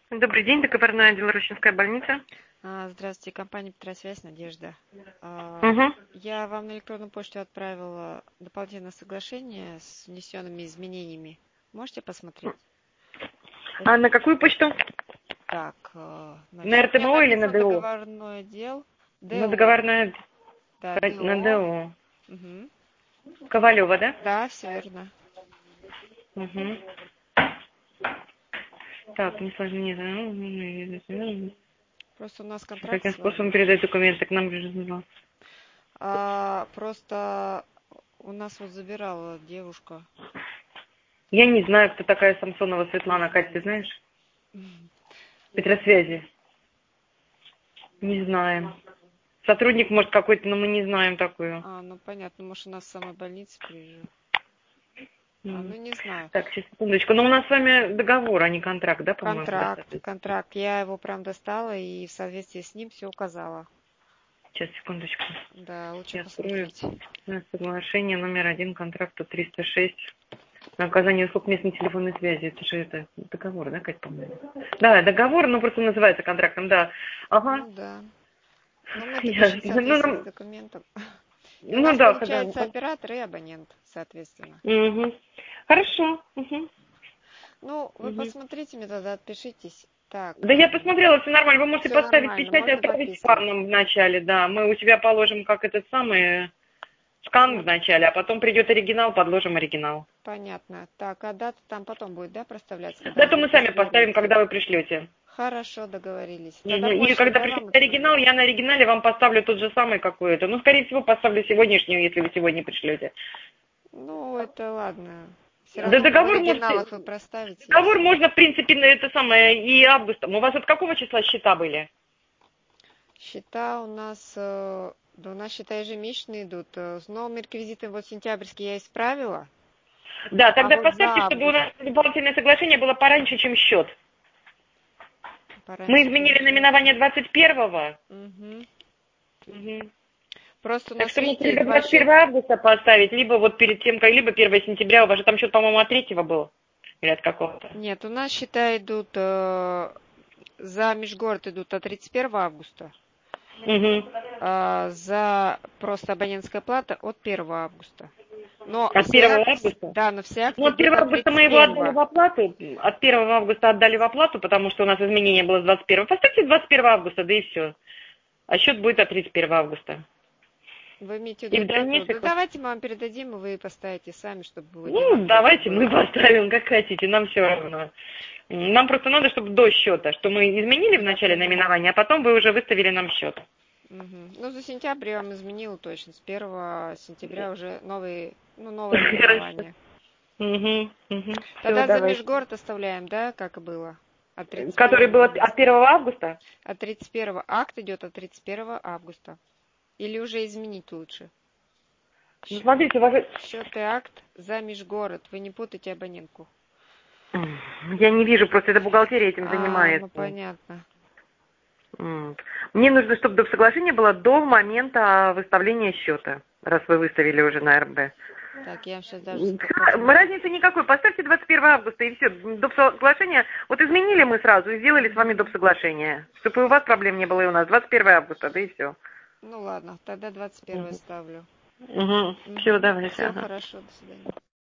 Добрый день, договорной отдел Рощинская больница. Здравствуйте, компания Петросвязь, Надежда. Угу. Я вам на электронную почту отправила дополнительное соглашение с внесенными изменениями. Можете посмотреть? А на какую почту? Так, На значит, у меня РТМО или на написано ДО? договорной отдел. На ДО. договорной... Да, На ДО. ДО. Угу. Ковалева, да? Да, все верно. Угу. Так, не сложнее. Просто у нас контракт Каким с способом вами. передать документы к нам? Просто у нас вот забирала девушка. Я не знаю, кто такая Самсонова Светлана. Кать, ты знаешь? Петросвязи. Не знаем. Сотрудник, может, какой-то, но мы не знаем такую. Ну понятно, может, у нас в самой больнице приезжал. Ну не знаю. Так, сейчас, секундочку. Но у нас с вами договор, а не контракт, да, по-моему? Контракт. Я его прям достала и в соответствии с ним все указала. Сейчас, секундочку. Да, лучше Я открою. посмотреть. Соглашение номер 1 контракта 306 на оказание услуг местной телефонной связи. Это же договор, да, Кать, по-моему? Да, договор, но просто называется контрактом, да. Ага. Ну да. Но мы это пишем в Ясно. соответствии с документом. И у Ну нас да, когда... получается оператор и абонент, соответственно. Угу. Хорошо. Угу. Ну, вы Угу. посмотрите мне тогда, отпишитесь. Так, Да я посмотрела, все нормально. Вы можете все поставить нормально, печать и можно отправить подписывать. сканом в начале, да. Мы у себя положим как этот самый скан в начале, а потом придет оригинал, подложим оригинал. Понятно. Так, а дата там потом будет, да, проставляться, когда Дату мы будете сами поставим, забирать? когда вы пришлете. Хорошо, договорились. Тогда И почту, когда да, пришлет вам оригинал, отправлять? я на оригинале вам поставлю тот же самый какой-то. Ну, скорее всего, поставлю сегодняшнюю, если вы сегодня пришлете. Ну, это ладно. Все Да равно в договор можете... оригиналах вы проставите, Договор если... можно, в принципе, на это самое и августом. У вас от какого числа счета были? Счета у нас, да у нас счета ежемесячные идут. С новым реквизитом вот сентябрьский я исправила, Да, а тогда вот за поставьте, чтобы у август нас дополнительное соглашение было пораньше, чем счет. Мы пораньше, чем изменили счет. наименование 21-го. Угу. Угу. Просто у Так нас, что можно видите, либо два 21 счета. августа поставить, либо вот перед тем, как либо 1 сентября. У вас же там счет, по-моему, от 3-го был. Или от какого-то. Нет, у нас счета идут, за межгород идут от 31 августа, Угу. а за просто абонентская плата от 1 августа. Но От все 1 акты, августа? да, но все Ну, акты от идут 1 от августа мы его отдали 31. в оплату. От 1 августа отдали в оплату, потому что у нас изменение было с 21. Поставьте 21 августа, да и все. А счет будет от 31 августа. Вы имеете в И виду в дату? Да дальнейших... давайте мы вам передадим, и вы поставите сами, чтобы в один Ну, октябрь давайте было. мы поставим, как хотите, нам все равно. Нам просто надо, чтобы до счета, что мы изменили в Я начале поняла. наименование, а потом вы уже выставили нам счет. Угу. Ну, за сентябрь я вам изменила точно. С 1 сентября уже новое наименование. Угу, угу. Все, Тогда за давайте. межгород оставляем, да, как и было? От Который 31 был от августа. 1 августа? От 31 акт идет от 31 августа. Или уже изменить лучше? Ну, смотрите, у вас... Счет и акт за межгород. Вы не путайте абонентку. Я не вижу, просто эта бухгалтерия этим Ну занимается. понятно. Мне нужно, чтобы соглашение было до момента выставления счета, раз вы выставили уже на РБ. Так, я вам сейчас даже посмотрю. Разницы никакой. Поставьте 21 августа и все. Доп. Соглашение. Вот изменили мы сразу и сделали с вами доп. Соглашение. Чтобы и у вас проблем не было, и у нас. 21 августа, да и все. Ну ладно, тогда 21 ставлю. Угу. Все, давайте. Все Ага. хорошо, до свидания.